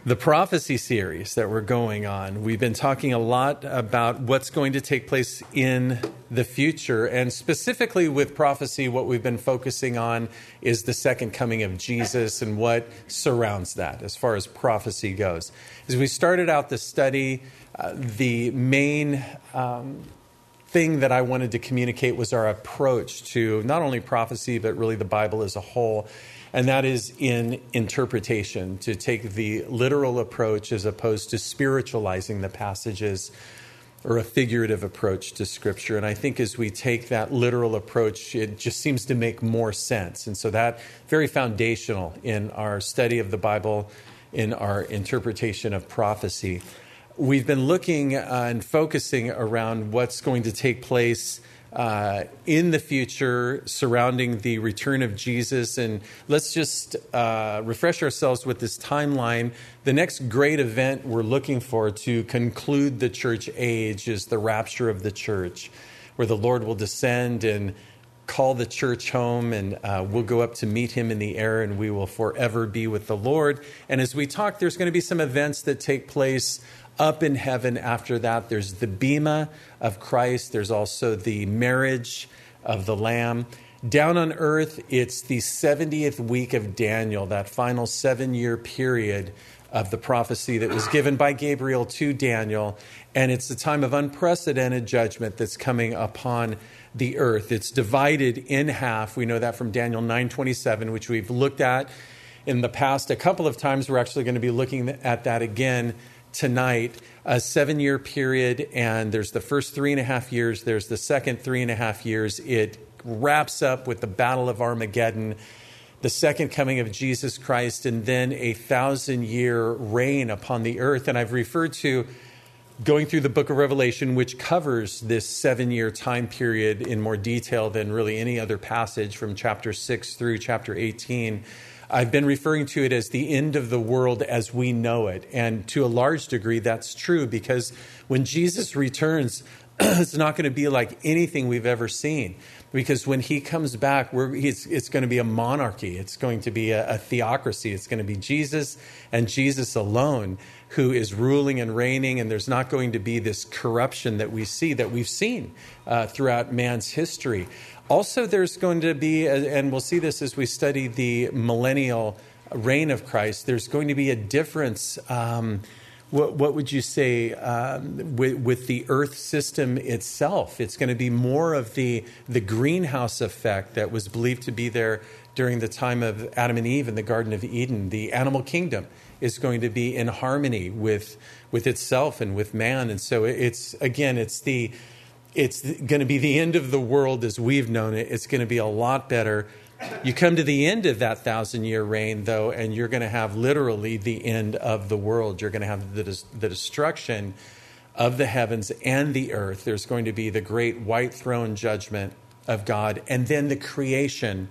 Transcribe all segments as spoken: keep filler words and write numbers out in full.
The prophecy series that we're going on, we've been talking a lot about what's going to take place in the future. And specifically with prophecy, what we've been focusing on is the second coming of Jesus and what surrounds that as far as prophecy goes. As we started out the study, uh, the main um, thing that I wanted to communicate was our approach to not only prophecy, but really the Bible as a whole. And that is in interpretation, to take the literal approach as opposed to spiritualizing the passages or a figurative approach to Scripture. And I think as we take that literal approach, it just seems to make more sense. And so that very foundational in our study of the Bible, in our interpretation of prophecy. We've been looking uh, and focusing around what's going to take place Uh, in the future surrounding the return of Jesus. And let's just uh, refresh ourselves with this timeline. The next great event we're looking for to conclude the church age is the rapture of the church, where the Lord will descend and call the church home, and uh, we'll go up to meet him in the air, and we will forever be with the Lord. And as we talk, there's going to be some events that take place up in heaven after that. There's the Bema of Christ. There's also the marriage of the Lamb. Down on earth, it's the seventieth week of Daniel, that final seven-year period of the prophecy that was given by Gabriel to Daniel. And it's the time of unprecedented judgment that's coming upon the earth. It's divided in half. We know that from Daniel nine twenty-seven, which we've looked at in the past a couple of times. We're actually going to be looking at that again tonight. A seven-year period, and there's the first three and a half years. There's the second three and a half years. It wraps up with the Battle of Armageddon, the second coming of Jesus Christ, and then a thousand-year reign upon the earth. And I've referred to going through the book of Revelation, which covers this seven-year time period in more detail than really any other passage from chapter six through chapter eighteen. I've been referring to it as the end of the world as we know it. And to a large degree, that's true, because when Jesus returns, it's not going to be like anything we've ever seen. Because when he comes back, we're, he's, it's going to be a monarchy. It's going to be a, a theocracy. It's going to be Jesus and Jesus alone who is ruling and reigning. And there's not going to be this corruption that we see, that we've seen uh, throughout man's history. Also, there's going to be, and we'll see this as we study the millennial reign of Christ, there's going to be a difference, um, what, what would you say, um, with, with the earth system itself. It's going to be more of the, the greenhouse effect that was believed to be there during the time of Adam and Eve in the Garden of Eden. The animal kingdom is going to be in harmony with, with itself and with man. And so it's, again, it's the... It's going to be the end of the world as we've known it. It's going to be a lot better. You come to the end of that thousand-year reign, though, and you're going to have literally the end of the world. You're going to have the, the destruction of the heavens and the earth. There's going to be the great white throne judgment of God, and then the creation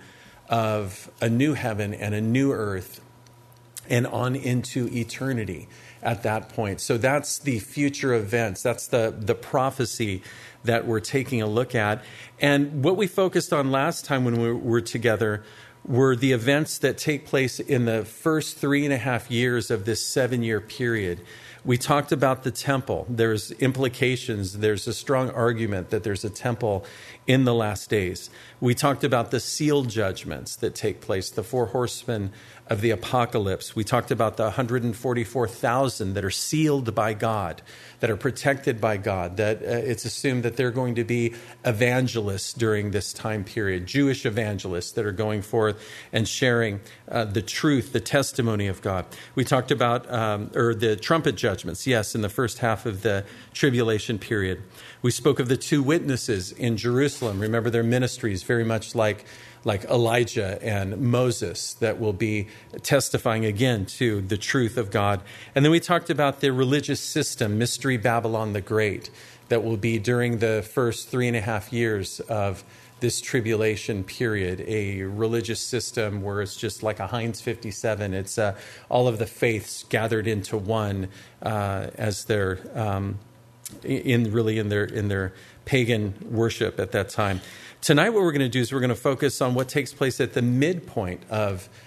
of a new heaven and a new earth, and on into eternity at that point. So that's the future events. That's the, the prophecy that we're taking a look at. And what we focused on last time when we were together were the events that take place in the first three and a half years of this seven-year period. We talked about the temple. There's implications. There's a strong argument that there's a temple in the last days. We talked about the seal judgments that take place, the four horsemen of the apocalypse. We talked about the one hundred forty-four thousand that are sealed by God, that are protected by God, that uh, it's assumed that they're going to be evangelists during this time period, Jewish evangelists that are going forth and sharing uh, the truth, the testimony of God. We talked about, um, or the trumpet judgments, yes, in the first half of the tribulation period. We spoke of the two witnesses in Jerusalem. Remember their ministries, very much like like Elijah and Moses, that will be testifying again to the truth of God. And then we talked about the religious system, Mystery Babylon the Great, that will be during the first three and a half years of this tribulation period, a religious system where it's just like a Heinz fifty-seven. It's uh, all of the faiths gathered into one uh, as they're um, in really in their in their pagan worship at that time. Tonight what we're going to do is we're going to focus on what takes place at the midpoint of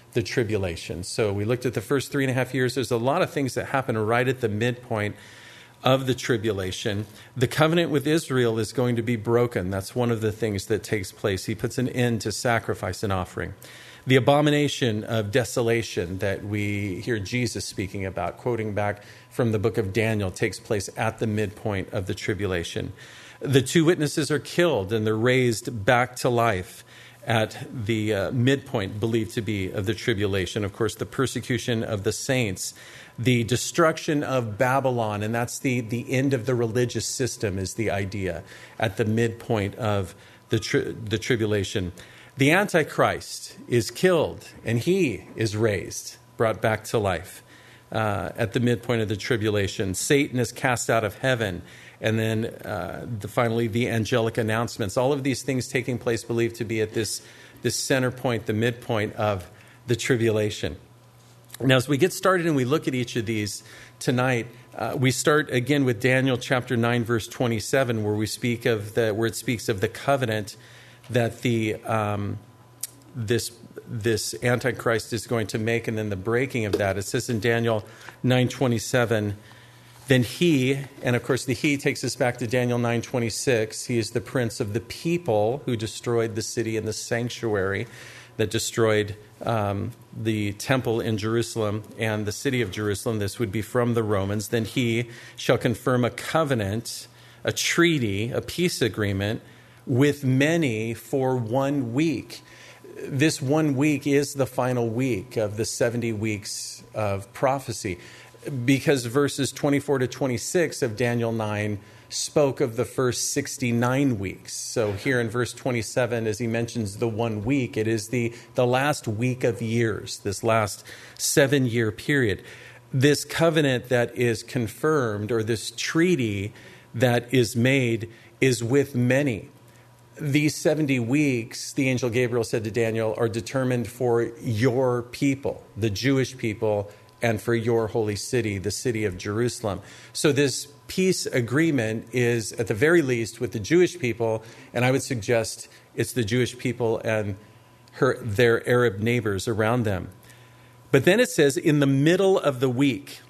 the tribulation. So we looked at the first three and a half years. There's a lot of things that happen right at the midpoint of the tribulation. The covenant with Israel is going to be broken. That's one of the things that takes place. He puts an end to sacrifice and offering. The abomination of desolation that we hear Jesus speaking about, quoting back from the book of Daniel, takes place at the midpoint of the tribulation. The two witnesses are killed and they're raised back to life at the uh, midpoint, believed to be, of the tribulation. Of course, the persecution of the saints, the destruction of Babylon, and that's the, the end of the religious system is the idea at the midpoint of the tri- the tribulation. The Antichrist is killed, and he is raised, brought back to life uh, at the midpoint of the tribulation. Satan is cast out of heaven, and then uh, the, finally the angelic announcements. All of these things taking place believed to be at this, this center point, the midpoint of the tribulation. Now, as we get started and we look at each of these tonight, uh, we start again with Daniel chapter nine, verse twenty-seven, where we speak of the where it speaks of the covenant that the um, this this Antichrist is going to make, and then the breaking of that. It says in Daniel nine twenty-seven, then he, and of course the he takes us back to Daniel nine twenty-six. He is the prince of the people who destroyed the city and the sanctuary, that destroyed um, the temple in Jerusalem and the city of Jerusalem. This would be from the Romans. Then he shall confirm a covenant, a treaty, a peace agreement with many for one week. This one week is the final week of the seventy weeks of prophecy, because verses twenty-four to twenty-six of Daniel nine spoke of the first sixty-nine weeks. So here in verse twenty-seven, as he mentions the one week, it is the, the last week of years, this last seven-year period. This covenant that is confirmed, or this treaty that is made, is with many. These seventy weeks, the angel Gabriel said to Daniel, are determined for your people, the Jewish people, and for your holy city, the city of Jerusalem. So this peace agreement is, at the very least, with the Jewish people, and I would suggest it's the Jewish people and her, their Arab neighbors around them. But then it says, in the middle of the week,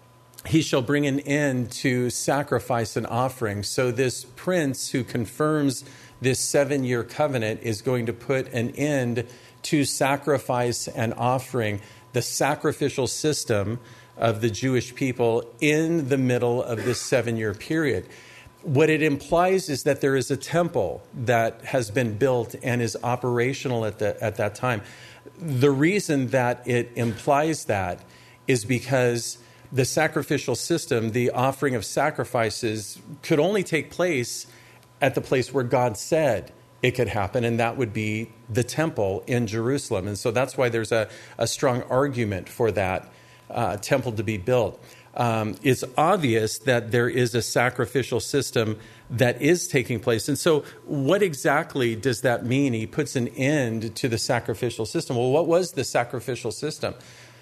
he shall bring an end to sacrifice and offering. So this prince who confirms this seven-year covenant is going to put an end to sacrifice and offering, the sacrificial system of the Jewish people in the middle of this seven-year period. What it implies is that there is a temple that has been built and is operational at the, at that time. The reason that it implies that is because the sacrificial system, the offering of sacrifices, could only take place at the place where God said it could happen, and that would be the temple in Jerusalem. And so that's why there's a, a strong argument for that uh, temple to be built. Um, it's obvious that there is a sacrificial system that is taking place. And so what exactly does that mean? He puts an end to the sacrificial system. Well, what was the sacrificial system?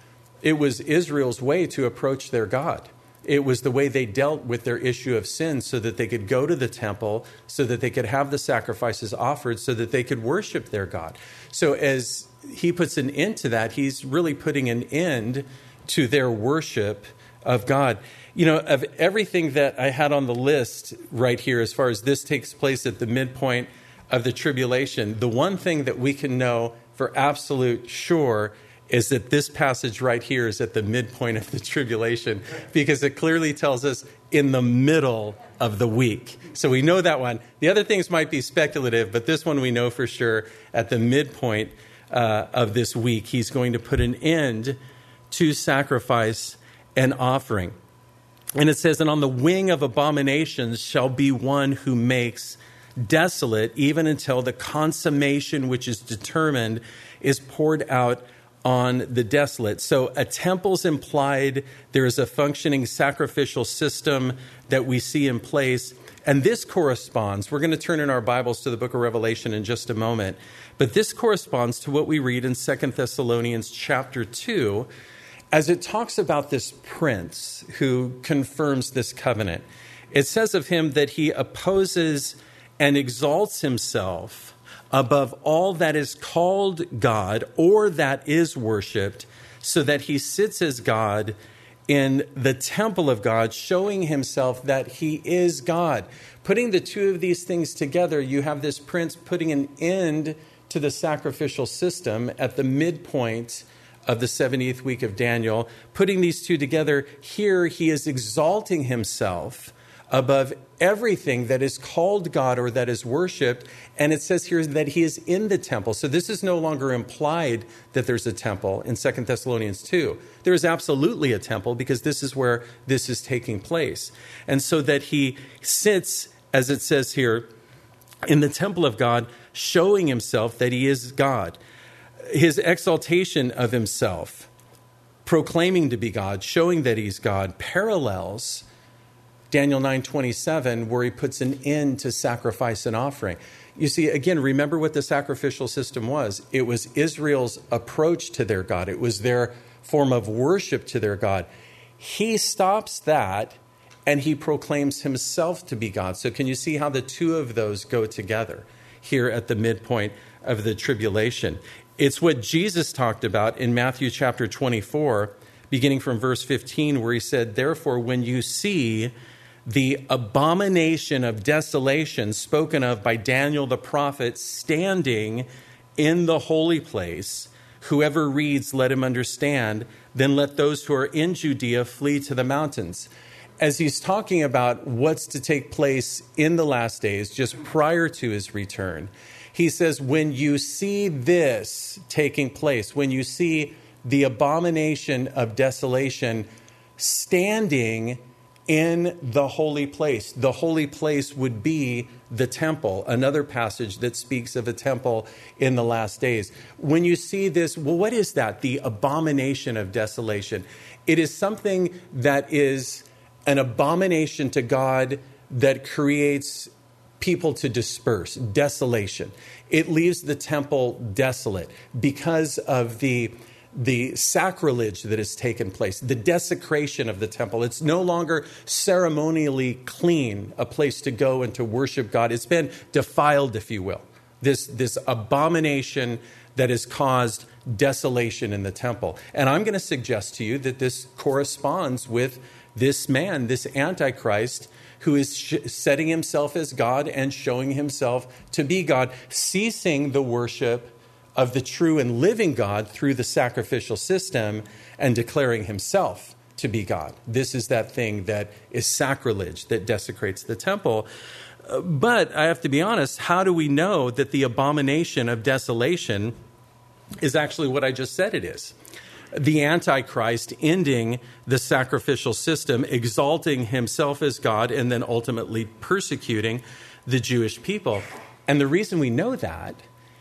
It was Israel's way to approach their God. It was the way they dealt with their issue of sin, so that they could go to the temple, so that they could have the sacrifices offered, so that they could worship their God. So as he puts an end to that, he's really putting an end to their worship of God. You know, of everything that I had on the list right here, as far as this takes place at the midpoint of the tribulation, the one thing that we can know for absolute sure is that this passage right here is at the midpoint of the tribulation, because it clearly tells us in the middle of the week. So we know that one. The other things might be speculative, but this one we know for sure at the midpoint uh, of this week, he's going to put an end to sacrifice and offering. And it says, and on the wing of abominations shall be one who makes desolate, even until the consummation which is determined is poured out on the desolate. So a temple's implied. There is a functioning sacrificial system that we see in place. And this corresponds, we're going to turn in our Bibles to the book of Revelation in just a moment, but this corresponds to what we read in Second Thessalonians chapter two, as it talks about this prince who confirms this covenant. It says of him that he opposes and exalts himself above all that is called God or that is worshiped, so that he sits as God in the temple of God, showing himself that he is God. Putting the two of these things together, you have this prince putting an end to the sacrificial system at the midpoint of the seventieth week of Daniel. Putting these two together, here he is exalting himself above everything that is called God or that is worshipped. And it says here that he is in the temple. So this is no longer implied that there's a temple in Second Thessalonians two. There is absolutely a temple, because this is where this is taking place. And so that he sits, as it says here, in the temple of God, showing himself that he is God. His exaltation of himself, proclaiming to be God, showing that he's God, parallels Daniel nine twenty-seven, where he puts an end to sacrifice and offering. You see, again, remember what the sacrificial system was. It was Israel's approach to their God. It was their form of worship to their God. He stops that, and he proclaims himself to be God. So can you see how the two of those go together here at the midpoint of the tribulation? It's what Jesus talked about in Matthew chapter twenty-four, beginning from verse fifteen, where he said, "Therefore, when you see the abomination of desolation spoken of by Daniel the prophet standing in the holy place, whoever reads, let him understand. Then let those who are in Judea flee to the mountains." As he's talking about what's to take place in the last days, just prior to his return, he says, when you see this taking place, when you see the abomination of desolation standing in the holy place. The holy place would be the temple, another passage that speaks of a temple in the last days. When you see this, well, what is that? The abomination of desolation. It is something that is an abomination to God that creates people to disperse, desolation. It leaves the temple desolate because of the the sacrilege that has taken place, the desecration of the temple. It's no longer ceremonially clean, a place to go and to worship God. It's been defiled, if you will. This, this abomination that has caused desolation in the temple. And I'm going to suggest to you that this corresponds with this man, this Antichrist, who is sh- setting himself as God and showing himself to be God, ceasing the worship of the true and living God through the sacrificial system and declaring himself to be God. This is that thing that is sacrilege, that desecrates the temple. Uh, but I have to be honest, how do we know that the abomination of desolation is actually what I just said it is? The Antichrist ending the sacrificial system, exalting himself as God, and then ultimately persecuting the Jewish people. And the reason we know that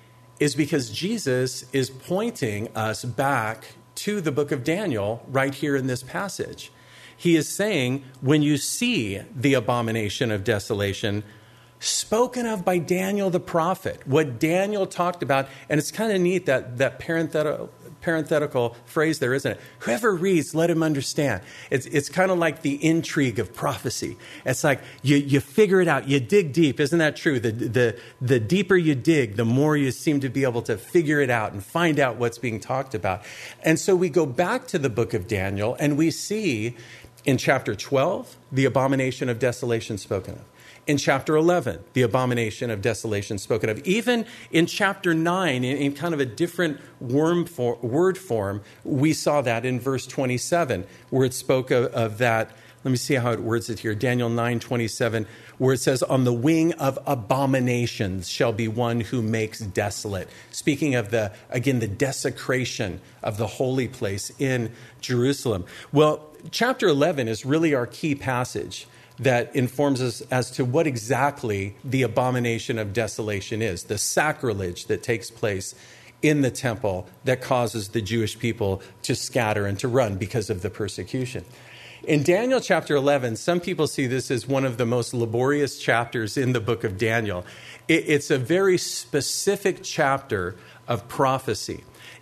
is because Jesus is pointing us back to the book of Daniel right here in this passage. He is saying, when you see the abomination of desolation spoken of by Daniel the prophet, what Daniel talked about, and it's kind of neat that that parenthetical, parenthetical phrase there, isn't it? Whoever reads, let him understand. It's it's kind of like the intrigue of prophecy. It's like you you figure it out, you dig deep. Isn't that true? The the the deeper you dig, the more you seem to be able to figure it out and find out what's being talked about. And so we go back to the book of Daniel, and we see in chapter twelve the abomination of desolation spoken of. In chapter eleven, the abomination of desolation spoken of. Even in chapter nine, in, in kind of a different worm for, word form, we saw that in verse twenty-seven, where it spoke of, of that. Let me see how it words it here. Daniel nine twenty-seven, where it says, on the wing of abominations shall be one who makes desolate. Speaking of, the again, the desecration of the holy place in Jerusalem. Well, chapter eleven is really our key passage that informs us as to what exactly the abomination of desolation is, the sacrilege that takes place in the temple that causes the Jewish people to scatter and to run because of the persecution. In Daniel chapter eleven, some people see this as one of the most laborious chapters in the book of Daniel. It's a very specific chapter of prophecy.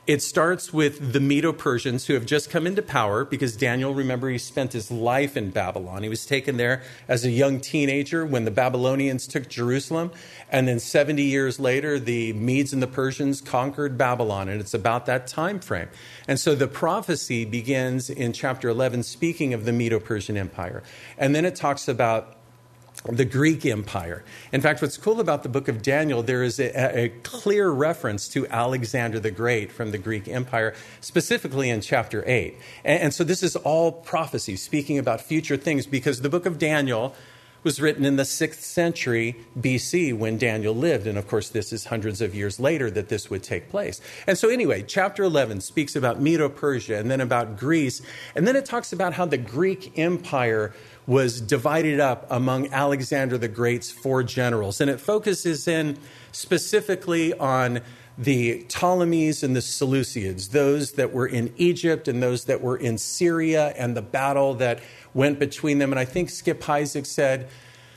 It starts with the Medo-Persians who have just come into power because Daniel, remember, he spent his life in Babylon. He was taken there as a young teenager when the Babylonians took Jerusalem. And then seventy years later, the Medes and the Persians conquered Babylon. And it's about that time frame. And so the prophecy begins in chapter eleven, speaking of the Medo-Persian Empire. And then it talks about the Greek Empire. In fact, what's cool about the book of Daniel, there is a, a clear reference to Alexander the Great from the Greek Empire, specifically in chapter eight. And, and so this is all prophecy, speaking about future things, because the book of Daniel was written in the sixth century B C when Daniel lived. And of course, this is hundreds of years later that this would take place. And so anyway, chapter eleven speaks about Medo-Persia and then about Greece. And then it talks about how the Greek Empire was divided up among Alexander the Great's four generals. And it focuses in specifically on the Ptolemies and the Seleucids, those that were in Egypt and those that were in Syria, and the battle that went between them. And I think Skip Heitzig said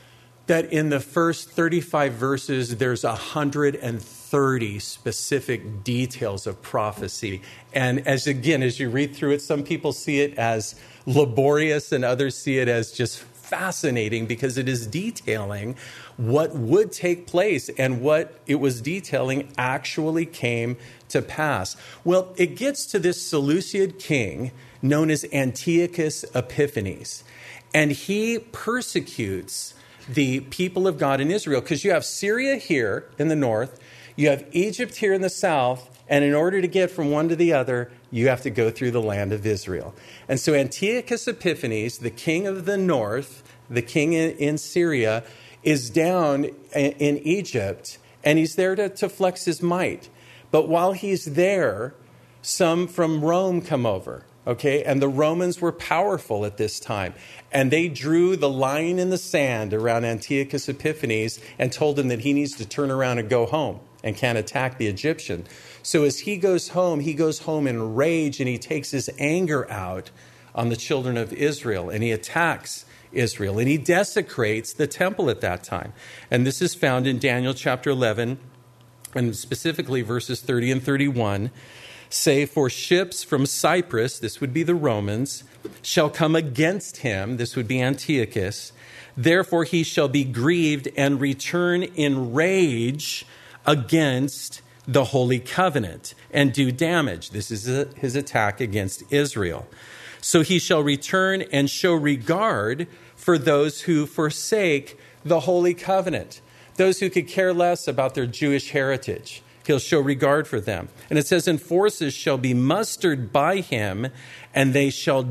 that in the first thirty-five verses, there's one hundred thirty specific details of prophecy. And as again, as you read through it, some people see it as laborious and others see it as just fascinating because it is detailing what would take place, and what it was detailing actually came to pass. Well, it gets to this Seleucid king known as Antiochus Epiphanes, and he persecutes the people of God in Israel, because you have Syria here in the north, you have Egypt here in the south, and in order to get from one to the other, you have to go through the land of Israel. And so Antiochus Epiphanes, the king of the north, the king in, in Syria, is down in, in Egypt, and he's there to, to flex his might. But while he's there, some from Rome come over, okay? And the Romans were powerful at this time. And they drew the line in the sand around Antiochus Epiphanes and told him that he needs to turn around and go home and can't attack the Egyptian. So as he goes home, he goes home in rage, and he takes his anger out on the children of Israel, and he attacks Israel, and he desecrates the temple at that time. And this is found in Daniel chapter eleven, and specifically verses thirty and thirty-one, say, "For ships from Cyprus," this would be the Romans, "shall come against him," this would be Antiochus, "therefore he shall be grieved and return in rage against the Holy Covenant and do damage." This is a, his attack against Israel. "So he shall return and show regard for those who forsake the Holy Covenant," those who could care less about their Jewish heritage. He'll show regard for them. And it says, "And forces shall be mustered by him, and they shall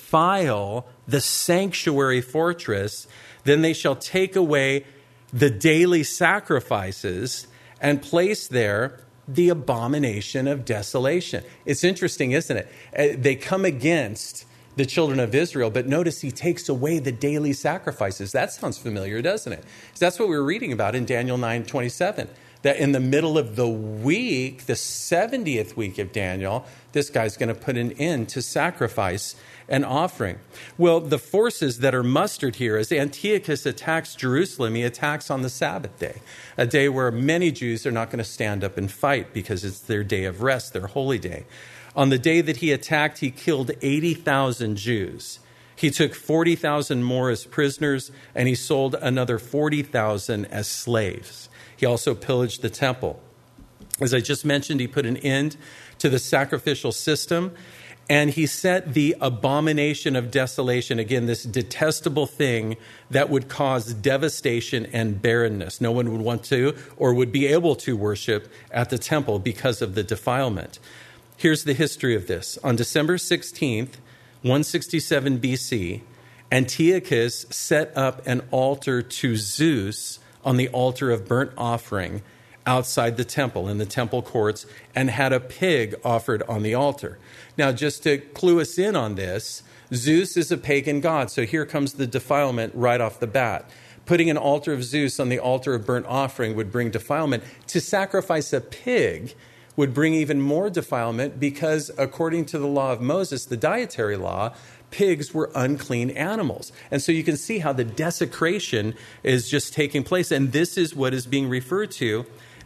defile the sanctuary fortress. Then they shall take away the daily sacrifices and place there the abomination of desolation." It's interesting, isn't it? They come against the children of Israel, but notice he takes away the daily sacrifices. That sounds familiar, doesn't it? That's what we were reading about in Daniel nine twenty-seven. That in the middle of the week, the seventieth week of Daniel, this guy's going to put an end to sacrifice and offering. Well, the forces that are mustered here, as Antiochus attacks Jerusalem, he attacks on the Sabbath day, a day where many Jews are not going to stand up and fight because it's their day of rest, their holy day. On the day that he attacked, he killed eighty thousand Jews. He took forty thousand more as prisoners, and he sold another forty thousand as slaves. He also pillaged the temple. As I just mentioned, he put an end to the sacrificial system, and he set the abomination of desolation, again, this detestable thing that would cause devastation and barrenness. No one would want to or would be able to worship at the temple because of the defilement. Here's the history of this. On December sixteenth, one sixty-seven B C, Antiochus set up an altar to Zeus on the altar of burnt offering outside the temple, in the temple courts, and had a pig offered on the altar. Now, just to clue us in on this, Zeus is a pagan god, so here comes the defilement right off the bat. Putting an altar of Zeus on the altar of burnt offering would bring defilement. To sacrifice a pig would bring even more defilement because, according to the law of Moses, the dietary law, pigs were unclean animals. And so you can see how the desecration is just taking place. And this is what is being referred to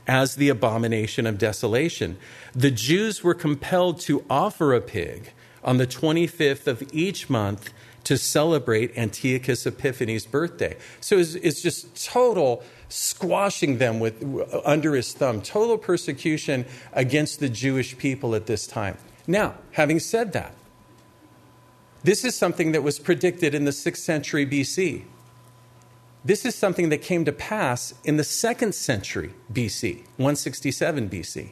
as the abomination of desolation. The Jews were compelled to offer a pig on the twenty-fifth of each month to celebrate Antiochus Epiphanes' birthday. So it's, it's just total squashing them with under his thumb, total persecution against the Jewish people at this time. Now, having said that, this is something that was predicted in the sixth century B C. This is something that came to pass in the second century B C, one sixty-seven B C.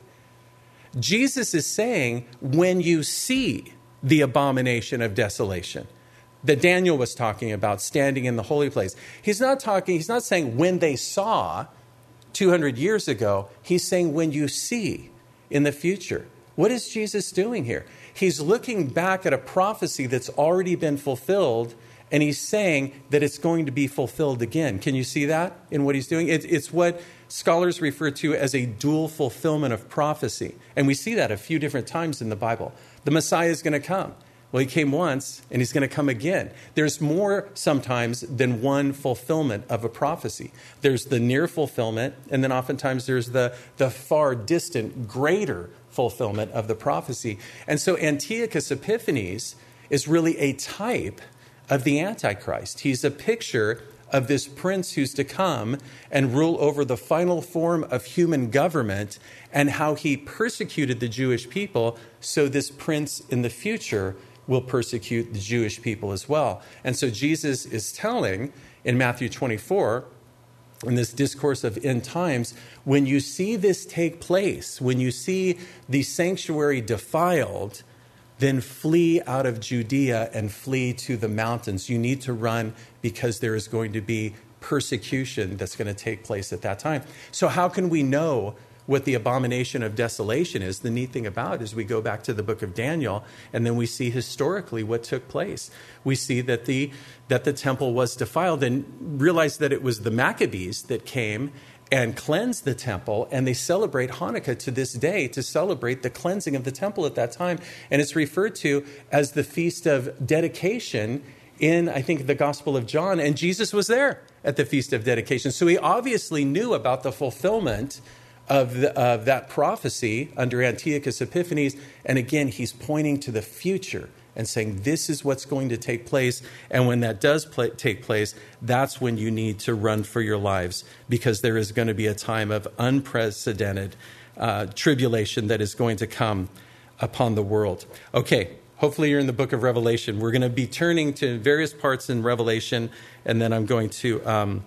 Jesus is saying, when you see the abomination of desolation that Daniel was talking about standing in the holy place, he's not talking, he's not saying when they saw two hundred years ago, he's saying when you see in the future. What is Jesus doing here? He's looking back at a prophecy that's already been fulfilled, and he's saying that it's going to be fulfilled again. Can you see that in what he's doing? It, it's what scholars refer to as a dual fulfillment of prophecy. And we see that a few different times in the Bible. The Messiah is going to come. Well, he came once, and he's going to come again. There's more sometimes than one fulfillment of a prophecy. There's the near fulfillment, and then oftentimes there's the, the far distant, greater fulfillment of the prophecy. And so Antiochus Epiphanes is really a type of the Antichrist. He's a picture of this prince who's to come and rule over the final form of human government, and how he persecuted the Jewish people, so this prince in the future will persecute the Jewish people as well. And so Jesus is telling in Matthew twenty-four, in this discourse of end times, when you see this take place, when you see the sanctuary defiled, then flee out of Judea and flee to the mountains. You need to run, because there is going to be persecution that's going to take place at that time. So how can we know what the abomination of desolation is? The neat thing about it is we go back to the book of Daniel, and then we see historically what took place. We see that the that the temple was defiled, and realize that it was the Maccabees that came and cleansed the temple, and they celebrate Hanukkah to this day to celebrate the cleansing of the temple at that time. And it's referred to as the Feast of Dedication in, I think, the Gospel of John, and Jesus was there at the Feast of Dedication. So he obviously knew about the fulfillment of, the, of that prophecy under Antiochus Epiphanes. And again, he's pointing to the future and saying, this is what's going to take place. And when that does pl- take place, that's when you need to run for your lives, because there is going to be a time of unprecedented uh, tribulation that is going to come upon the world. Okay, hopefully you're in the book of Revelation. We're going to be turning to various parts in Revelation, and then I'm going to um,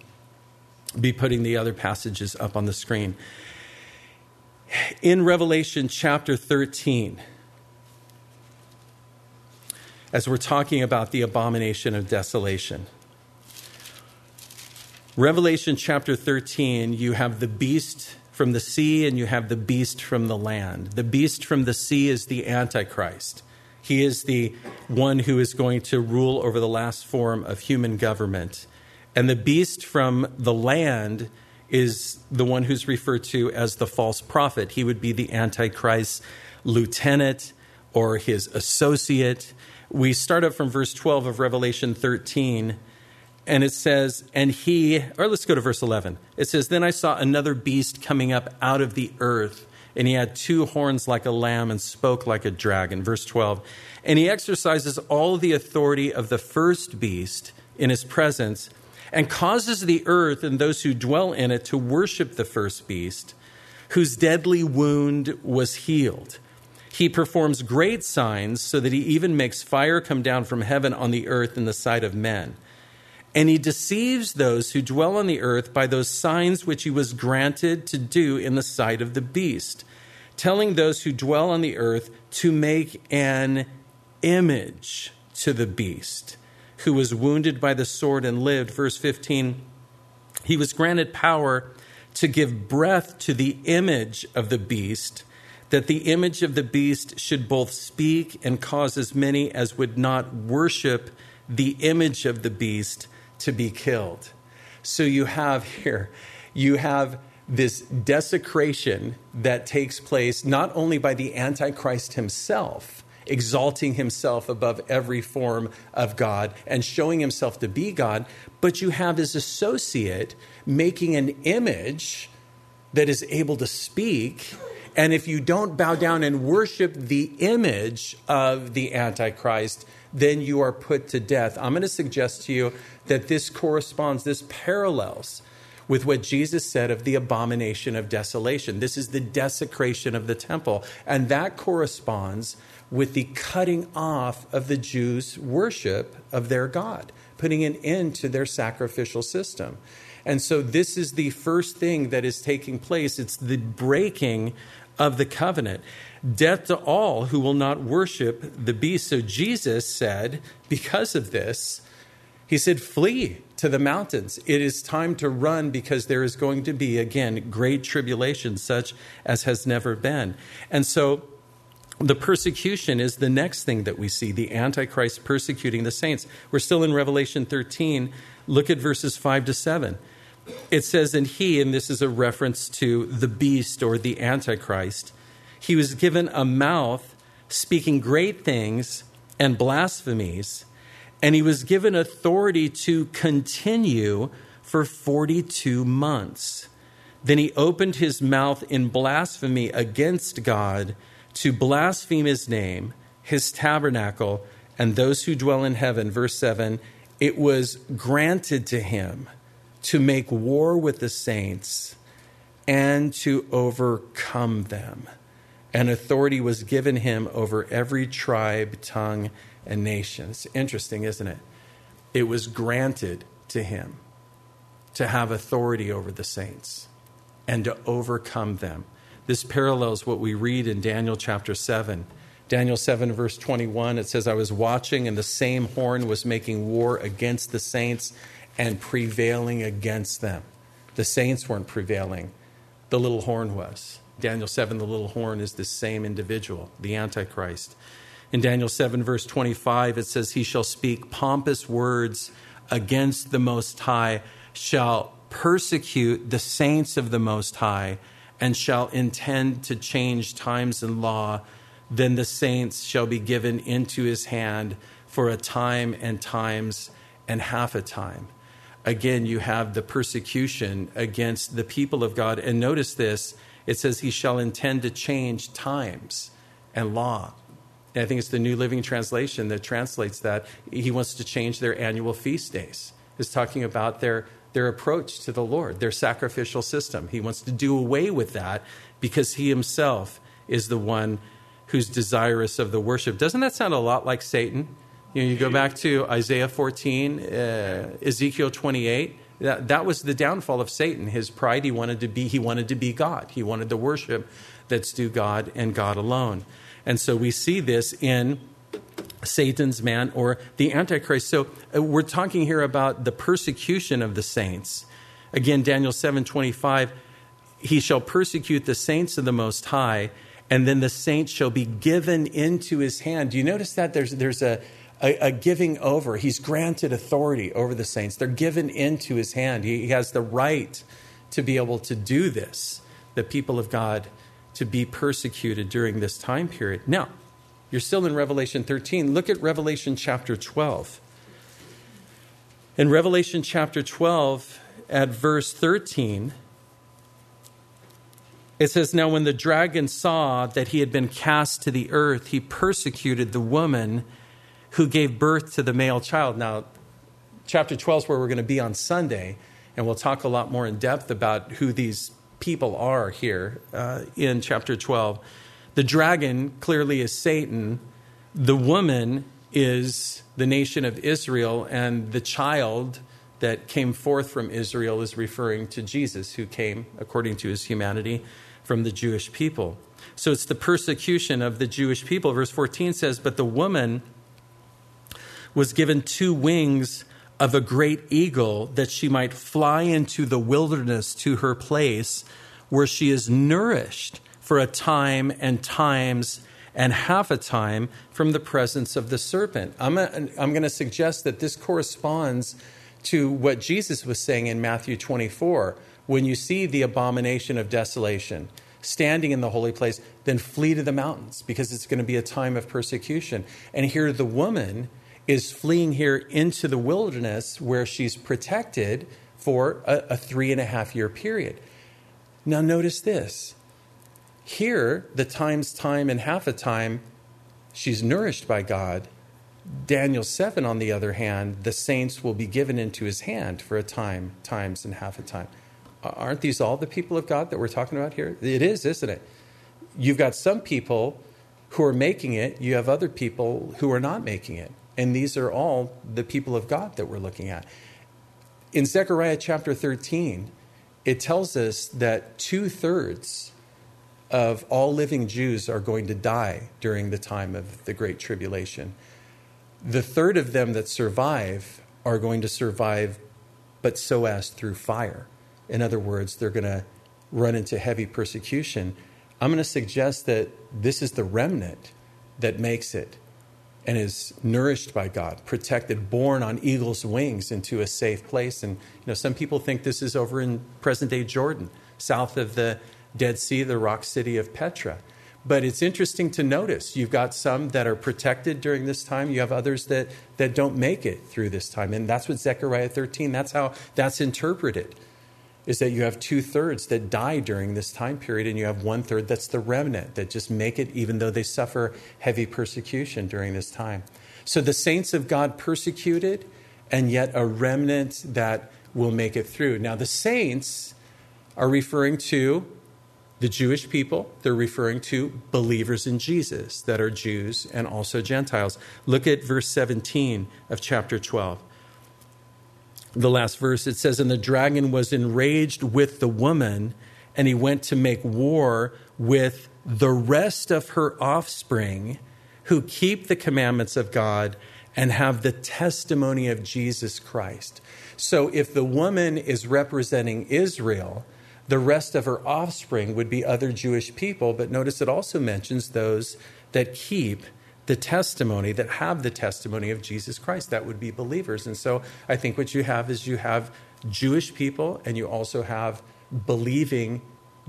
be putting the other passages up on the screen. In Revelation chapter thirteen, as we're talking about the abomination of desolation, Revelation chapter thirteen, you have the beast from the sea and you have the beast from the land. The beast from the sea is the Antichrist. He is the one who is going to rule over the last form of human government. And the beast from the land is the one who's referred to as the false prophet. He would be the Antichrist's lieutenant or his associate. We start up from verse twelve of Revelation thirteen, and it says, and he, or let's go to verse eleven. It says, then I saw another beast coming up out of the earth, and he had two horns like a lamb and spoke like a dragon. Verse twelve, and he exercises all the authority of the first beast in his presence, and causes the earth and those who dwell in it to worship the first beast, whose deadly wound was healed. He performs great signs, so that he even makes fire come down from heaven on the earth in the sight of men. And he deceives those who dwell on the earth by those signs which he was granted to do in the sight of the beast, telling those who dwell on the earth to make an image to the beast, who was wounded by the sword and lived. Verse fifteen, he was granted power to give breath to the image of the beast, that the image of the beast should both speak and cause as many as would not worship the image of the beast to be killed. So you have here, you have this desecration that takes place not only by the Antichrist himself, exalting himself above every form of God and showing himself to be God, but you have his associate making an image that is able to speak. And if you don't bow down and worship the image of the Antichrist, then you are put to death. I'm going to suggest to you that this corresponds, this parallels with what Jesus said of the abomination of desolation. This is the desecration of the temple. And that corresponds with the cutting off of the Jews' worship of their God, putting an end to their sacrificial system. And so this is the first thing that is taking place. It's the breaking of the covenant. Death to all who will not worship the beast. So Jesus said, because of this, he said, flee to the mountains. It is time to run because there is going to be, again, great tribulation such as has never been. And so the persecution is the next thing that we see, the Antichrist persecuting the saints. We're still in Revelation thirteen. Look at verses five to seven. It says, and he, and this is a reference to the beast or the Antichrist, he was given a mouth speaking great things and blasphemies, and he was given authority to continue for forty-two months. Then he opened his mouth in blasphemy against God to blaspheme his name, his tabernacle, and those who dwell in heaven. Verse seven, it was granted to him to make war with the saints and to overcome them. And authority was given him over every tribe, tongue, and nation. It's interesting, isn't it? It was granted to him to have authority over the saints and to overcome them. This parallels what we read in Daniel chapter seven. Daniel seven, verse twenty-one, it says, I was watching, and the same horn was making war against the saints and prevailing against them. The saints weren't prevailing. The little horn was. Daniel seven, the little horn is the same individual, the Antichrist. In Daniel seven, verse twenty-five, it says, he shall speak pompous words against the Most High, shall persecute the saints of the Most High, and shall intend to change times and law. Then the saints shall be given into his hand for a time and times and half a time. Again, you have the persecution against the people of God. And notice this, it says he shall intend to change times and law. And I think it's the New Living Translation that translates that. He wants to change their annual feast days. It's talking about their, their approach to the Lord, their sacrificial system. He wants to do away with that because he himself is the one who's desirous of the worship. Doesn't that sound a lot like Satan? You know, you go back to Isaiah fourteen, uh, Ezekiel twenty-eight. That, that was the downfall of Satan. His pride, he wanted to be, he wanted to be God. He wanted the worship that's due God and God alone. And so we see this in Satan's man or the Antichrist. So uh, we're talking here about the persecution of the saints. Again, Daniel seven twenty-five, he shall persecute the saints of the Most High, and then the saints shall be given into his hand. Do you notice that there's there's a A, a giving over? He's granted authority over the saints. They're given into his hand. He, he has the right to be able to do this, the people of God to be persecuted during this time period. Now, you're still in Revelation thirteen. Look at Revelation chapter twelve. In Revelation chapter twelve, at verse thirteen, it says, now when the dragon saw that he had been cast to the earth, he persecuted the woman who gave birth to the male child. Now, chapter twelve is where we're going to be on Sunday, and we'll talk a lot more in depth about who these people are here uh, in chapter twelve. The dragon clearly is Satan. The woman is the nation of Israel, and the child that came forth from Israel is referring to Jesus, who came, according to his humanity, from the Jewish people. So it's the persecution of the Jewish people. Verse fourteen says, but the woman was given two wings of a great eagle, that she might fly into the wilderness to her place, where she is nourished for a time and times and half a time from the presence of the serpent. I'm, a, I'm going to suggest that this corresponds to what Jesus was saying in Matthew twenty-four. When you see the abomination of desolation standing in the holy place, then flee to the mountains, because it's going to be a time of persecution. And here the woman is fleeing here into the wilderness, where she's protected for a, a three and a half year period. Now notice this. Here, the times time and half a time, she's nourished by God. Daniel seven, on the other hand, the saints will be given into his hand for a time, times and half a time. Aren't these all the people of God that we're talking about here? It is, isn't it? You've got some people who are making it. You have other people who are not making it. And these are all the people of God that we're looking at. In Zechariah chapter thirteen, it tells us that two-thirds of all living Jews are going to die during the time of the Great Tribulation. The third of them that survive are going to survive, but so as through fire. In other words, they're going to run into heavy persecution. I'm going to suggest that this is the remnant that makes it and is nourished by God, protected, born on eagle's wings into a safe place. And you know, some people think this is over in present-day Jordan, south of the Dead Sea, the rock city of Petra. But it's interesting to notice you've got some that are protected during this time. You have others that, that don't make it through this time. And that's what Zechariah thirteen, that's how that's interpreted, is that you have two-thirds that die during this time period, and you have one-third that's the remnant that just make it even though they suffer heavy persecution during this time. So the saints of God persecuted, and yet a remnant that will make it through. Now the saints are referring to the Jewish people. They're referring to believers in Jesus that are Jews and also Gentiles. Look at verse seventeen of chapter twelve. The last verse, it says, "And the dragon was enraged with the woman, and he went to make war with the rest of her offspring who keep the commandments of God and have the testimony of Jesus Christ." So if the woman is representing Israel, the rest of her offspring would be other Jewish people. But notice it also mentions those that keep the testimony, that have the testimony of Jesus Christ. That would be believers. And so I think what you have is you have Jewish people, and you also have believing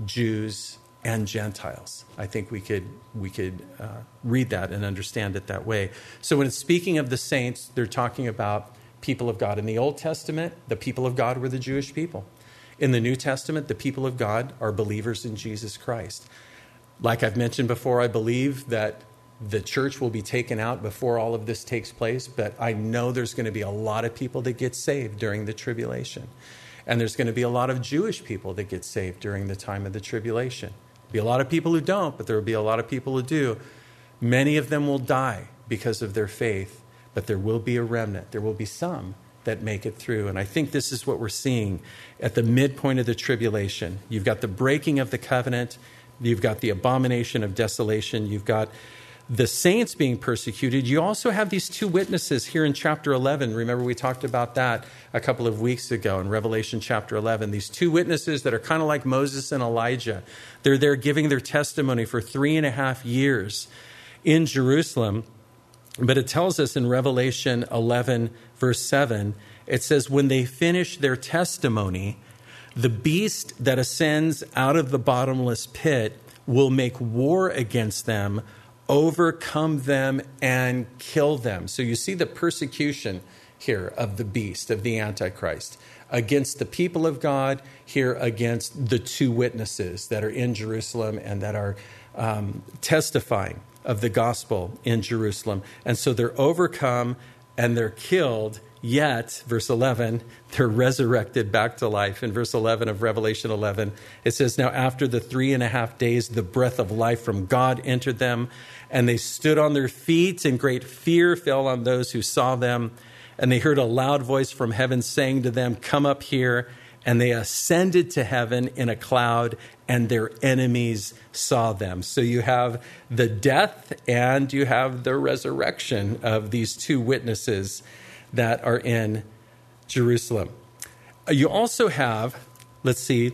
Jews and Gentiles. I think we could we could uh, read that and understand it that way. So when it's speaking of the saints, they're talking about people of God. In the Old Testament, the people of God were the Jewish people. In the New Testament, the people of God are believers in Jesus Christ. Like I've mentioned before, I believe that the church will be taken out before all of this takes place, but I know there's going to be a lot of people that get saved during the tribulation. And there's going to be a lot of Jewish people that get saved during the time of the tribulation. There'll be a lot of people who don't, but there will be a lot of people who do. Many of them will die because of their faith, but there will be a remnant. There will be some that make it through. And I think this is what we're seeing at the midpoint of the tribulation. You've got the breaking of the covenant. You've got the abomination of desolation. You've got the saints being persecuted. You also have these two witnesses here in chapter eleven. Remember, we talked about that a couple of weeks ago in Revelation chapter eleven. These two witnesses that are kind of like Moses and Elijah. They're there giving their testimony for three and a half years in Jerusalem. But it tells us in Revelation eleven, verse seven, it says, "When they finish their testimony, the beast that ascends out of the bottomless pit will make war against them, overcome them, and kill them." So you see the persecution here of the beast, of the Antichrist, against the people of God, here against the two witnesses that are in Jerusalem and that are um, testifying of the gospel in Jerusalem. And so they're overcome and they're killed, yet, verse eleven, they're resurrected back to life. In verse eleven of Revelation eleven, it says, "Now after the three and a half days, the breath of life from God entered them, and they stood on their feet, and great fear fell on those who saw them. And they heard a loud voice from heaven saying to them, 'Come up here.' And they ascended to heaven in a cloud, and their enemies saw them." So you have the death and you have the resurrection of these two witnesses that are in Jerusalem. You also have, let's see,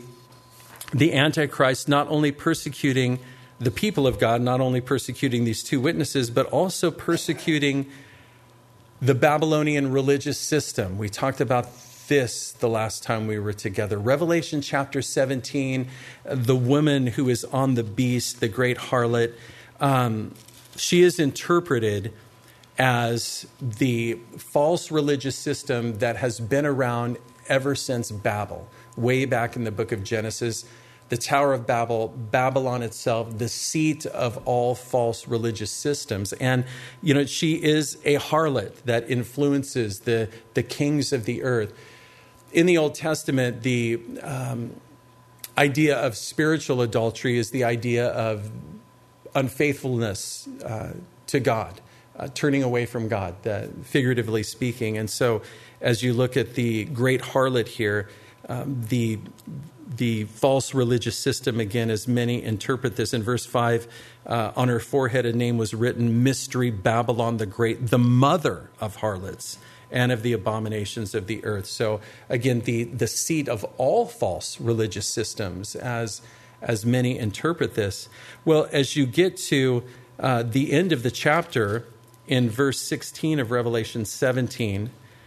the Antichrist not only persecuting the people of God, not only persecuting these two witnesses, but also persecuting the Babylonian religious system. We talked about this the last time we were together. Revelation chapter seventeen, the woman who is on the beast, the great harlot, um, she is interpreted as the false religious system that has been around ever since Babel. Way back in the book of Genesis, the Tower of Babel, Babylon itself, the seat of all false religious systems. And, you know, she is a harlot that influences the, the kings of the earth. In the Old Testament, the um, idea of spiritual adultery is the idea of unfaithfulness uh, to God, uh, turning away from God, uh, figuratively speaking. And so as you look at the great harlot here, um, the The false religious system, again, as many interpret this, in verse five, uh, on her forehead a name was written, Mystery Babylon the Great, the mother of harlots and of the abominations of the earth. So again, the, the seat of all false religious systems, as, as many interpret this. Well, as you get to uh, the end of the chapter, in verse sixteen of Revelation seventeen,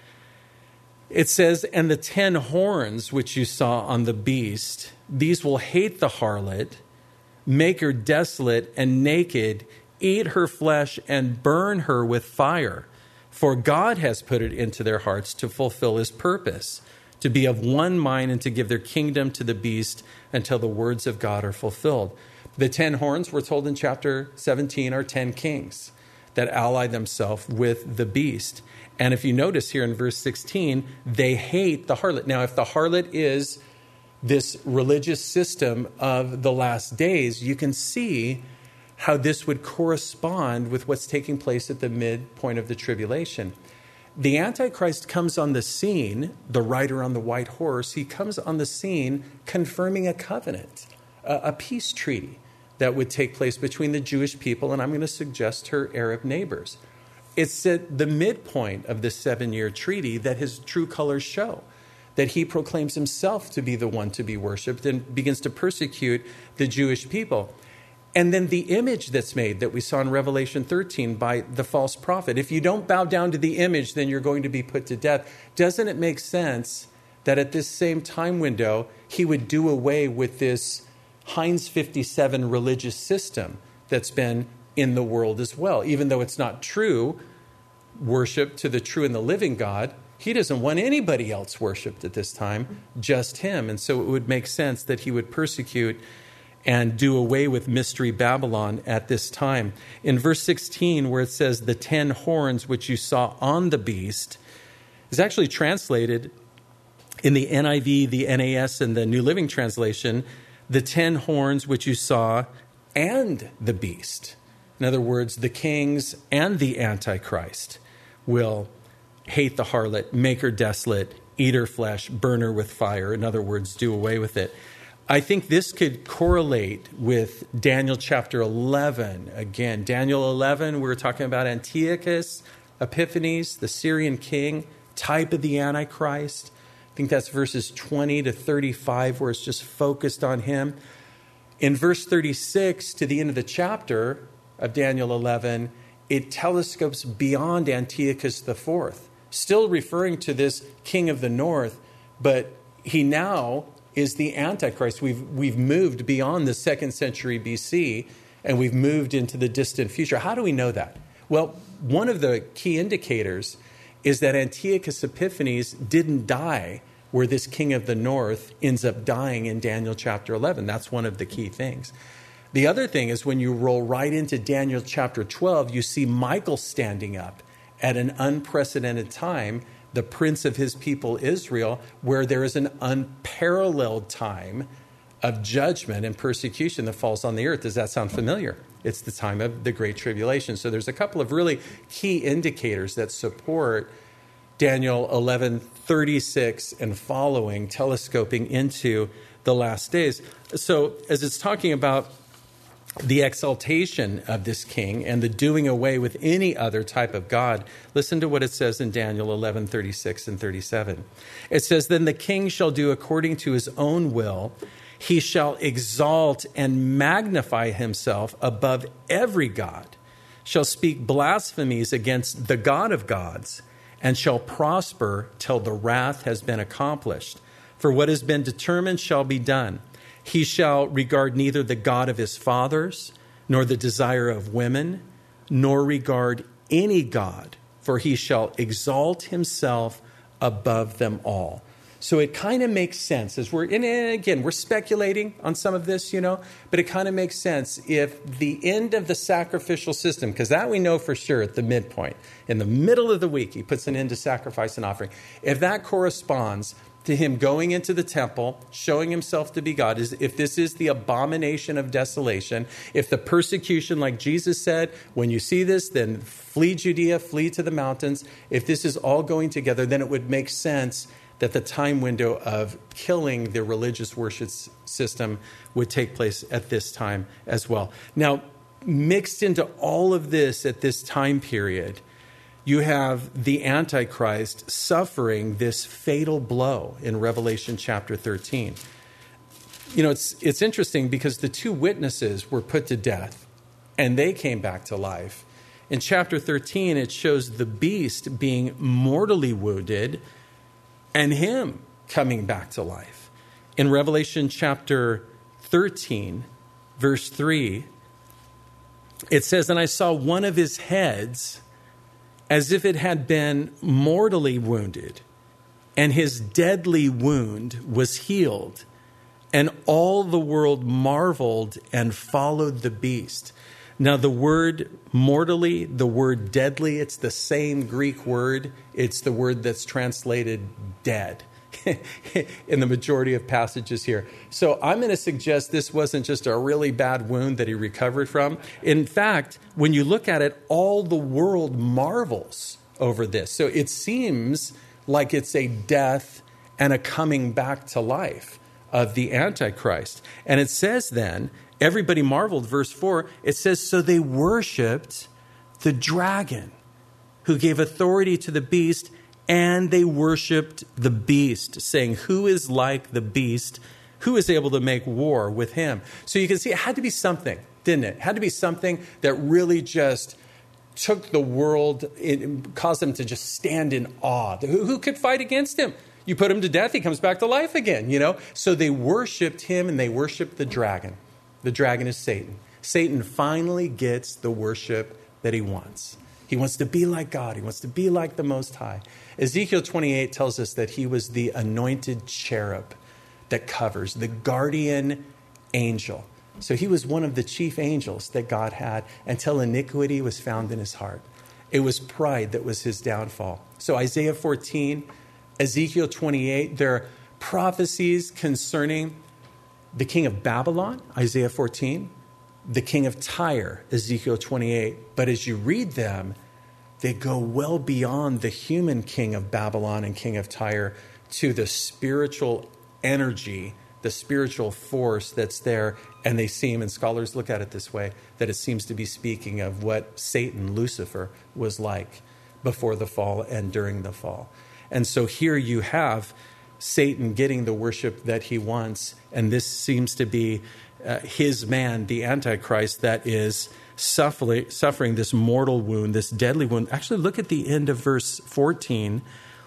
it says, and the ten horns which you saw on the beast, these will hate the harlot, make her desolate and naked, eat her flesh and burn her with fire. For God has put it into their hearts to fulfill his purpose, to be of one mind and to give their kingdom to the beast until the words of God are fulfilled. The ten horns, we're told in chapter seventeen, are ten kings that ally themselves with the beast. And if you notice here in verse sixteen, they hate the harlot. Now, if the harlot is this religious system of the last days, you can see how this would correspond with what's taking place at the midpoint of the tribulation. The Antichrist comes on the scene, the rider on the white horse, he comes on the scene confirming a covenant, a, a peace treaty that would take place between the Jewish people and, I'm going to suggest, her Arab neighbors. It's at the midpoint of this seven-year treaty that his true colors show, that he proclaims himself to be the one to be worshipped and begins to persecute the Jewish people. And then the image that's made that we saw in Revelation thirteen by the false prophet. If you don't bow down to the image, then you're going to be put to death. Doesn't it make sense that at this same time window, he would do away with this Heinz fifty-seven religious system that's been in the world as well? Even though it's not true worship to the true and the living God, he doesn't want anybody else worshipped at this time, just him. And so it would make sense that he would persecute and do away with Mystery Babylon at this time. In verse sixteen, where it says, the ten horns which you saw on the beast, is actually translated in the N I V, the N A S, and the New Living Translation, the ten horns which you saw and the beast. In other words, the kings and the Antichrist will hate the harlot, make her desolate, eat her flesh, burn her with fire. In other words, do away with it. I think this could correlate with Daniel chapter eleven. Again, Daniel eleven, we were talking about Antiochus Epiphanes, the Syrian king, type of the Antichrist. I think that's verses twenty to thirty-five, where it's just focused on him. In verse thirty-six, to the end of the chapter of Daniel eleven, it telescopes beyond Antiochus the Fourth, still referring to this king of the north, but he now is the Antichrist. We've we've moved beyond the second century B C, and we've moved into the distant future. How do we know that? Well, one of the key indicators is that Antiochus Epiphanes didn't die where this king of the north ends up dying in Daniel chapter eleven. That's one of the key things. The other thing is when you roll right into Daniel chapter twelve, you see Michael standing up at an unprecedented time, the prince of his people Israel, where there is an unparalleled time of judgment and persecution that falls on the earth. Does that sound familiar? It's the time of the Great Tribulation. So there's a couple of really key indicators that support Daniel eleven thirty-six and following, telescoping into the last days. So as it's talking about the exaltation of this king and the doing away with any other type of God, listen to what it says in Daniel eleven thirty-six and thirty-seven. It says, then the king shall do according to his own will. He shall exalt and magnify himself above every god, shall speak blasphemies against the God of gods, and shall prosper till the wrath has been accomplished. For what has been determined shall be done. He shall regard neither the God of his fathers, nor the desire of women, nor regard any God, for he shall exalt himself above them all. So it kind of makes sense as we're, and again, we're speculating on some of this, you know, but it kind of makes sense if the end of the sacrificial system, because that we know for sure at the midpoint, in the middle of the week, he puts an end to sacrifice and offering. If that corresponds to him going into the temple, showing himself to be God, is if this is the abomination of desolation, if the persecution, like Jesus said, when you see this, then flee Judea, flee to the mountains. If this is all going together, then it would make sense that the time window of killing the religious worship system would take place at this time as well. Now, mixed into all of this at this time period, you have the Antichrist suffering this fatal blow in Revelation chapter thirteen. You know, it's it's interesting because the two witnesses were put to death and they came back to life. In chapter thirteen, it shows the beast being mortally wounded and him coming back to life. In Revelation chapter thirteen, verse three, it says, "And I saw one of his heads as if it had been mortally wounded, and his deadly wound was healed. And all the world marveled and followed the beast." Now, the word mortally, the word deadly, it's the same Greek word. It's the word that's translated dead in the majority of passages here. So I'm going to suggest this wasn't just a really bad wound that he recovered from. In fact, when you look at it, all the world marvels over this. So it seems like it's a death and a coming back to life of the Antichrist. And it says then, everybody marveled, verse four, it says, "So they worshiped the dragon who gave authority to the beast, and they worshiped the beast, saying, 'Who is like the beast? Who is able to make war with him?'" So you can see it had to be something, didn't it? It had to be something that really just took the world, it caused them to just stand in awe. Who, who could fight against him? You put him to death, he comes back to life again, you know? So they worshiped him and they worshiped the dragon. The dragon is Satan. Satan finally gets the worship that he wants. He wants to be like God. He wants to be like the Most High. Ezekiel twenty-eight tells us that he was the anointed cherub that covers, the guardian angel. So he was one of the chief angels that God had until iniquity was found in his heart. It was pride that was his downfall. So Isaiah fourteen, Ezekiel twenty-eight, there are prophecies concerning the king of Babylon, Isaiah fourteen, the king of Tyre, Ezekiel twenty-eight. But as you read them, they go well beyond the human king of Babylon and king of Tyre to the spiritual energy, the spiritual force that's there. And they seem, and scholars look at it this way, that it seems to be speaking of what Satan, Lucifer, was like before the fall and during the fall. And so here you have Satan getting the worship that he wants, and this seems to be uh, his man, the Antichrist, that is suffering, suffering this mortal wound, this deadly wound. Actually, look at the end of verse fourteen.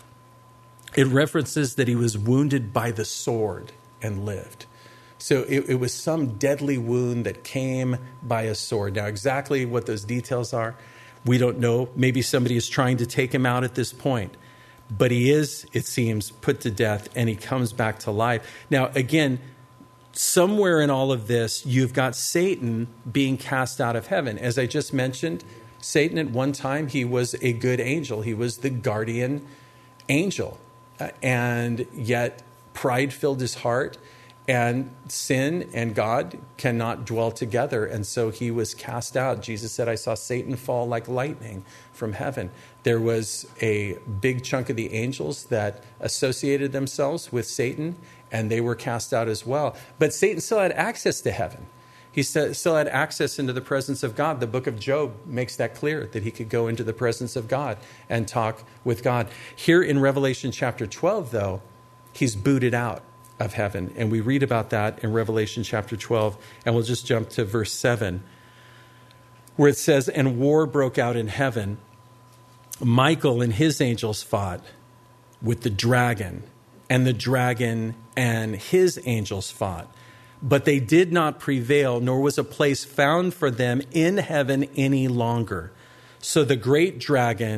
It references that he was wounded by the sword and lived. So it, it was some deadly wound that came by a sword. Now, exactly what those details are, we don't know. Maybe somebody is trying to take him out at this point. But he is, it seems, put to death, and he comes back to life. Now, again, somewhere in all of this, you've got Satan being cast out of heaven. As I just mentioned, Satan at one time, he was a good angel. He was the guardian angel. Uh, and yet pride filled his heart, and sin and God cannot dwell together. And so he was cast out. Jesus said, "I saw Satan fall like lightning from heaven." There was a big chunk of the angels that associated themselves with Satan, and they were cast out as well. But Satan still had access to heaven. He still had access into the presence of God. The book of Job makes that clear, that he could go into the presence of God and talk with God. Here in Revelation chapter twelve, though, he's booted out of heaven. And we read about that in Revelation chapter twelve. And we'll just jump to verse seven, where it says, "And war broke out in heaven. Michael and his angels fought with the dragon, and the dragon and his angels fought. But they did not prevail, nor was a place found for them in heaven any longer. So the great dragon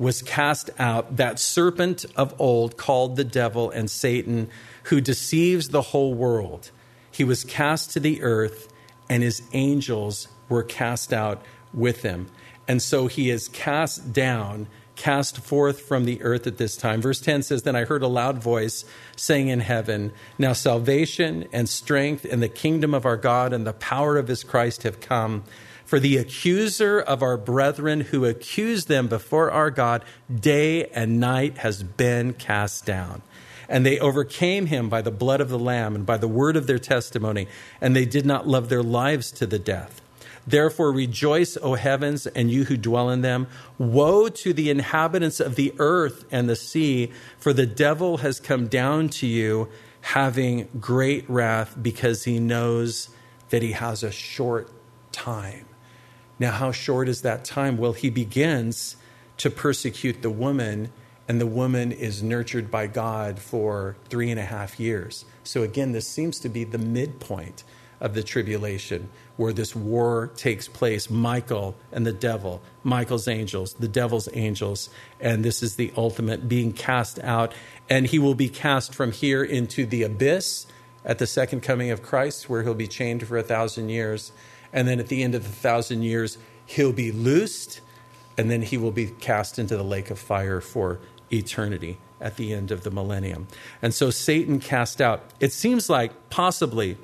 was cast out, that serpent of old called the devil and Satan, who deceives the whole world. He was cast to the earth, and his angels were cast out with him. And so he is cast down, cast forth from the earth at this time. Verse ten says, then I heard a loud voice saying in heaven, now salvation and strength and the kingdom of our God and the power of his Christ have come. For the accuser of our brethren who accused them before our God day and night has been cast down. And they overcame him by the blood of the Lamb and by the word of their testimony, and they did not love their lives to the death. Therefore rejoice, O heavens, and you who dwell in them. Woe to the inhabitants of the earth and the sea, for the devil has come down to you, having great wrath, because he knows that he has a short time. Now, how short is that time? Well, he begins to persecute the woman, and the woman is nurtured by God for three and a half years. So again, this seems to be the midpoint of the tribulation, where this war takes place. Michael and the devil, Michael's angels, the devil's angels, and this is the ultimate being cast out. And he will be cast from here into the abyss at the second coming of Christ, where he'll be chained for a thousand years. And then at the end of the thousand years, he'll be loosed, and then he will be cast into the lake of fire for eternity at the end of the millennium. And so Satan cast out. It seems like possibly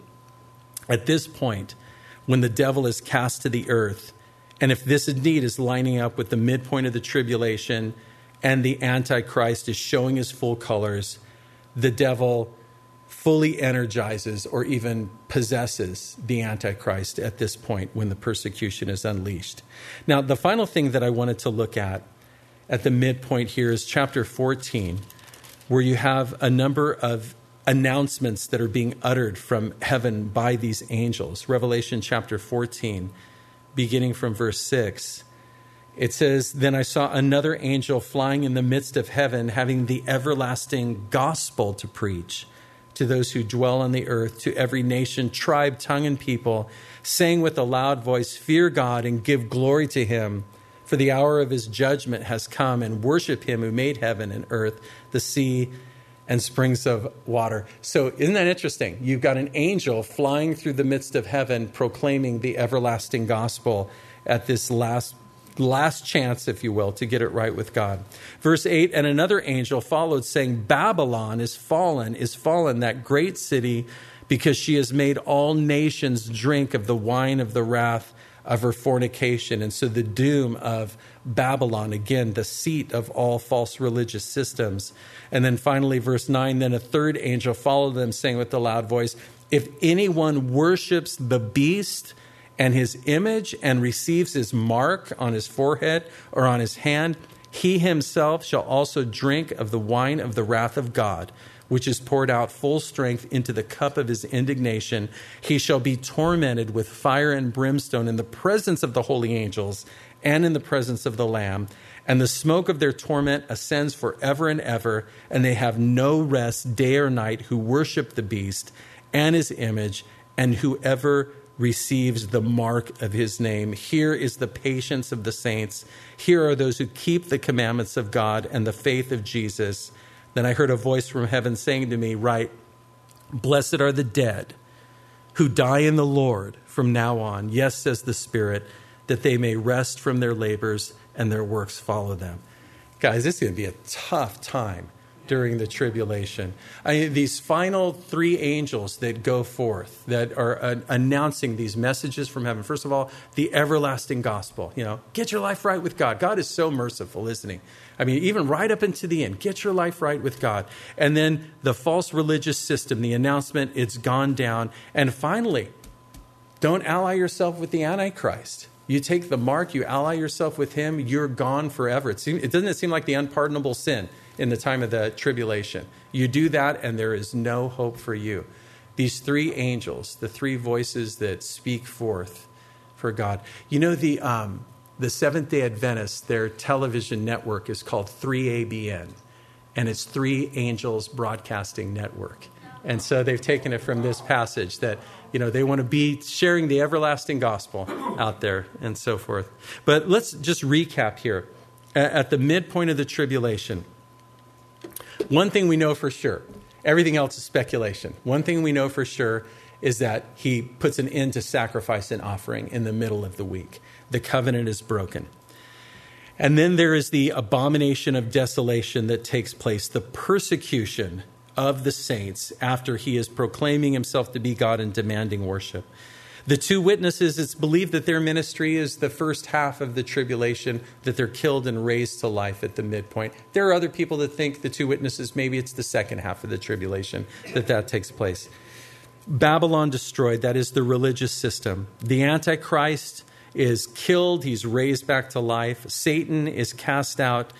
at this point, when the devil is cast to the earth, and if this indeed is lining up with the midpoint of the tribulation and the Antichrist is showing his full colors, the devil fully energizes or even possesses the Antichrist at this point when the persecution is unleashed. Now, the final thing that I wanted to look at at the midpoint here is chapter fourteen, where you have a number of announcements that are being uttered from heaven by these angels. Revelation chapter fourteen, beginning from verse six. It says, then I saw another angel flying in the midst of heaven, having the everlasting gospel to preach to those who dwell on the earth, to every nation, tribe, tongue, and people, saying with a loud voice, fear God and give glory to him, for the hour of his judgment has come, and worship him who made heaven and earth, the sea, and springs of water. So isn't that interesting? You've got an angel flying through the midst of heaven, proclaiming the everlasting gospel at this last last chance, if you will, to get it right with God. Verse eight, and another angel followed, saying, Babylon is fallen, is fallen, that great city, because she has made all nations drink of the wine of the wrath of her fornication. And so the doom of Babylon, again, the seat of all false religious systems. And then finally, verse nine, then a third angel followed them, saying with a loud voice, if anyone worships the beast and his image and receives his mark on his forehead or on his hand, he himself shall also drink of the wine of the wrath of God, which is poured out full strength into the cup of his indignation. He shall be tormented with fire and brimstone in the presence of the holy angels and in the presence of the Lamb. And the smoke of their torment ascends forever and ever, and they have no rest day or night who worship the beast and his image, and whoever receives the mark of his name. Here is the patience of the saints. Here are those who keep the commandments of God and the faith of Jesus. Then I heard a voice from heaven saying to me, write, blessed are the dead who die in the Lord from now on. Yes, says the Spirit, that they may rest from their labors and their works follow them. Guys, this is going to be a tough time during the tribulation. I mean, these final three angels that go forth, that are uh, announcing these messages from heaven. First of all, the everlasting gospel. You know, get your life right with God. God is so merciful, isn't he? I mean, even right up into the end, get your life right with God. And then the false religious system, the announcement, it's gone down. And finally, don't ally yourself with the Antichrist. You take the mark, you ally yourself with him, you're gone forever. It, seems, it doesn't it seem like the unpardonable sin in the time of the tribulation? You do that and there is no hope for you. These three angels, the three voices that speak forth for God. You know, the um, the Seventh-day Adventists, their television network is called three A B N, and it's Three Angels Broadcasting Network. And so they've taken it from this passage that, you know, they want to be sharing the everlasting gospel out there and so forth. But let's just recap here. at the midpoint of the tribulation, one thing we know for sure, everything else is speculation. One thing we know for sure is that he puts an end to sacrifice and offering in the middle of the week. The covenant is broken. And then there is the abomination of desolation that takes place, the persecution of the saints after he is proclaiming himself to be God and demanding worship. The two witnesses, it's believed that their ministry is the first half of the tribulation, that they're killed and raised to life at the midpoint. There are other people that think the two witnesses, maybe it's the second half of the tribulation that that takes place. Babylon destroyed, that is the religious system. The Antichrist is killed, he's raised back to life. Satan is cast out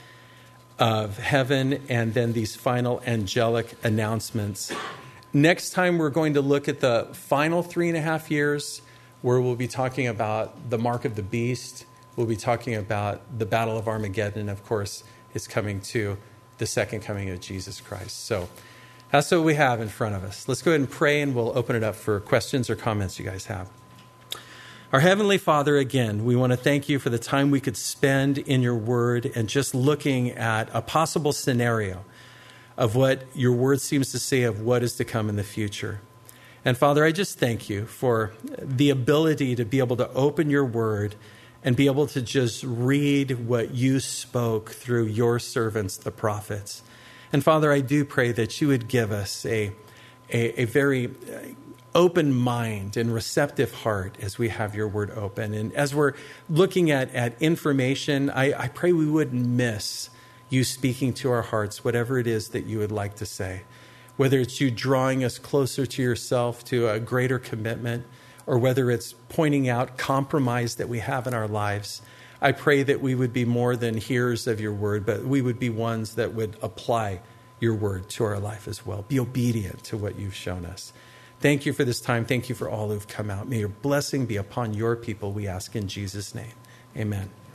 of heaven, and then these final angelic announcements. Next time we're going to look at the final three and a half years, where we'll be talking about the mark of the beast. We'll be talking about the battle of Armageddon, of course, is coming to the second coming of Jesus Christ. So that's what we have in front of us. Let's go ahead and pray, and we'll open it up for questions or comments you guys have. Our Heavenly Father, again, we want to thank you for the time we could spend in your word and just looking at a possible scenario of what your word seems to say of what is to come in the future. And Father, I just thank you for the ability to be able to open your word and be able to just read what you spoke through your servants, the prophets. And Father, I do pray that you would give us a, a, a very open mind and receptive heart as we have your word open. And as we're looking at, at information, I, I pray we wouldn't miss you speaking to our hearts, whatever it is that you would like to say. Whether it's you drawing us closer to yourself, to a greater commitment, or whether it's pointing out compromise that we have in our lives, I pray that we would be more than hearers of your word, but we would be ones that would apply your word to our life as well. Be obedient to what you've shown us. Thank you for this time. Thank you for all who've come out. May your blessing be upon your people, we ask in Jesus' name. Amen.